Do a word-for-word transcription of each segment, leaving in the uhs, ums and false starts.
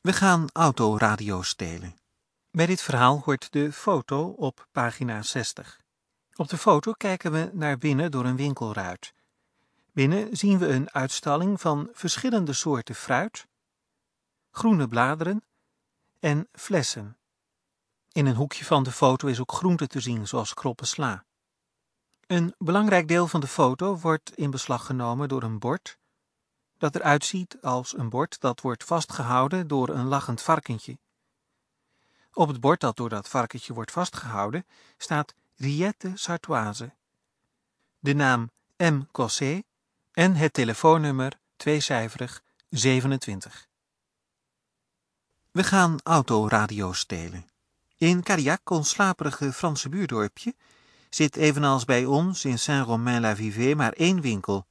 We gaan autoradio stelen. Bij dit verhaal hoort de foto op pagina zestig. Op de foto kijken we naar binnen door een winkelruit. Binnen zien we een uitstalling van verschillende soorten fruit, groene bladeren en flessen. In een hoekje van de foto is ook groente te zien, zoals kroppen sla. Een belangrijk deel van de foto wordt in beslag genomen door een bord dat eruit ziet als een bord dat wordt vastgehouden door een lachend varkentje. Op het bord dat door dat varkentje wordt vastgehouden staat Rillette Sartoise, de naam M. Cossé en het telefoonnummer tweecijferig zevenentwintig. We gaan autoradio stelen. In Cadillac, ons slaperige Franse buurdorpje, zit evenals bij ons in Saint-Romain-la-Vivée maar één winkel.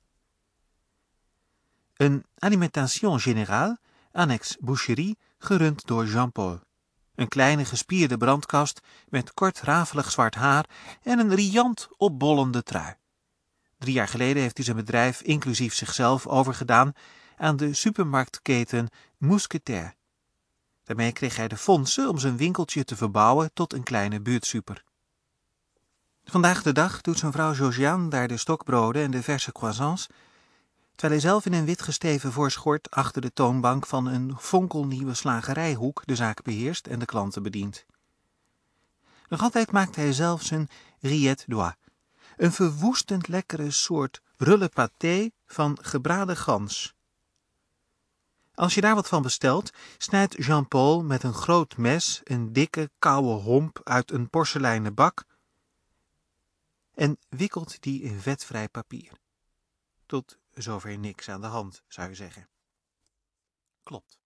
Een alimentation générale, annex boucherie, gerund door Jean-Paul. Een kleine gespierde brandkast met kort rafelig zwart haar en een riant opbollende trui. Drie jaar geleden heeft hij zijn bedrijf inclusief zichzelf overgedaan aan de supermarktketen Mousquetaire. Daarmee kreeg hij de fondsen om zijn winkeltje te verbouwen tot een kleine buurtsuper. Vandaag de dag doet zijn vrouw Josiane daar de stokbroden en de verse croissants, terwijl hij zelf in een wit gesteven voorschort achter de toonbank van een fonkelnieuwe slagerijhoek de zaak beheerst en de klanten bedient. Nog altijd maakt hij zelf zijn rillette d'oie, een verwoestend lekkere soort rulle pâté van gebraden gans. Als je daar wat van bestelt, snijdt Jean-Paul met een groot mes een dikke, koude homp uit een porseleinen bak en wikkelt die in vetvrij papier. Tot zover niks aan de hand, zou je zeggen. Klopt.